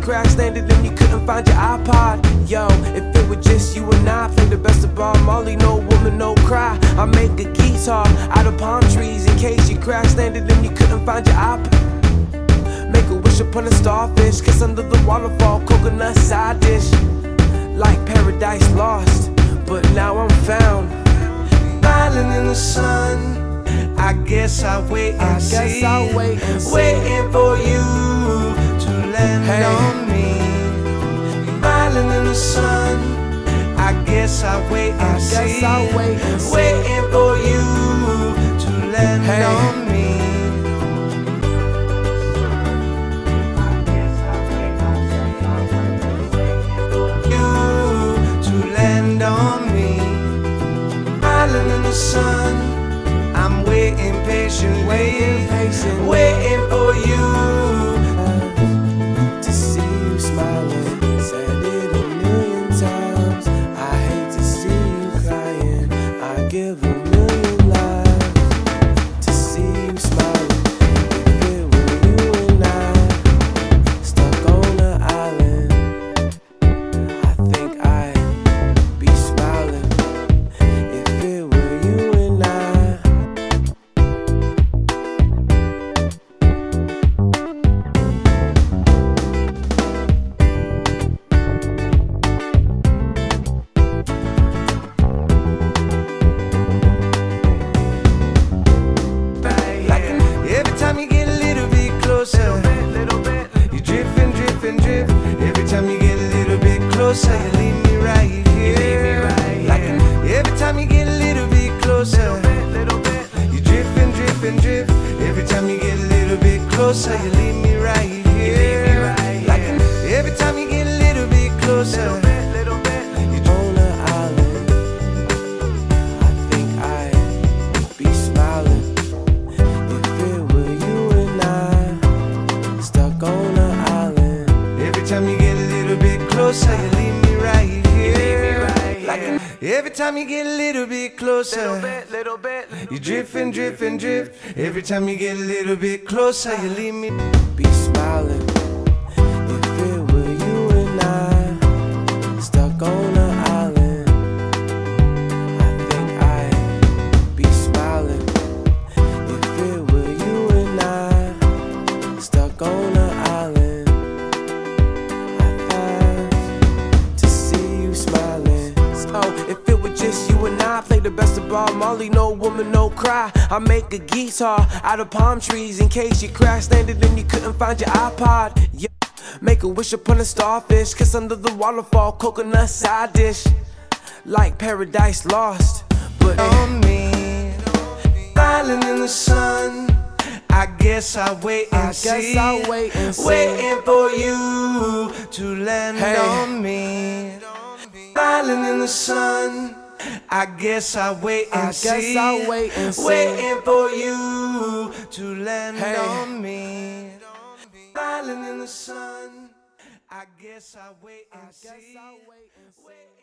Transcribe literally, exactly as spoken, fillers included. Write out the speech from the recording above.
crashed, landed and you couldn't find your iPod. Yo, if it were just you and I, play the best of Bob Marley, no woman, no cry. I make a guitar out of palm trees in case you crashed, landed and you couldn't find your iPod. Make a wish upon a starfish, kiss under the waterfall, coconut side dish. Like Paradise Lost, but now I'm found. Smiling in the sun, I guess I'll wait and I see. guess I'll wait and see. Waiting for you to land Hey. on me. Smiling in the sun, I guess I'll wait and I see. guess I'll wait and see. Waiting for you to land Hey. on me. You to land on me. Smiling in the sun, I'm waiting patiently, Waiting patiently. waiting for you. To see you smiling, said it a million times. I hate to see you crying, I give a million lives. To see you smiling, if it were you and I, stuck on an island, I think I'd be smiling. If it were you and I. Every time you get a little bit closer, little bit, you drift and drift and drift. Every time you get a little bit closer, you leave me right here. Every time you get a little bit closer, little bit, you drift and drift and drift. Every time you get a little bit closer, you leave me right here. Every time you get a little bit closer, little bit, you On an island, I think I'd be smiling. If it were you and I, stuck on an island. Every time you get a little bit closer, you leave me right here. Every time you get a little bit closer, little bit, you drift and drift and drift. Every time you get a little bit closer, you leave me. be smiling. If it were you and I, stuck on an island, I think I'd be smiling. If it were you and I, stuck on an island, I thought to see you smiling. So if it were just you and I, play the best of Bob Marley, no woman, no cry. I make a guitar out of palm trees in case you crashed, landed and you couldn't find your iPod. Yeah. Make a wish upon a starfish, kiss under the waterfall, coconut side dish. Like Paradise Lost, but On me, smiling in the sun, I guess I'll wait and I see. guess I'll wait and see. Waiting for you to land Hey. on me. Smiling in the sun, I guess I'll wait and I see. guess I'll wait and see. Waiting for you to land Hey. on me. Smiling in the sun, I guess I'll wait and I guess see. I'll wait and see.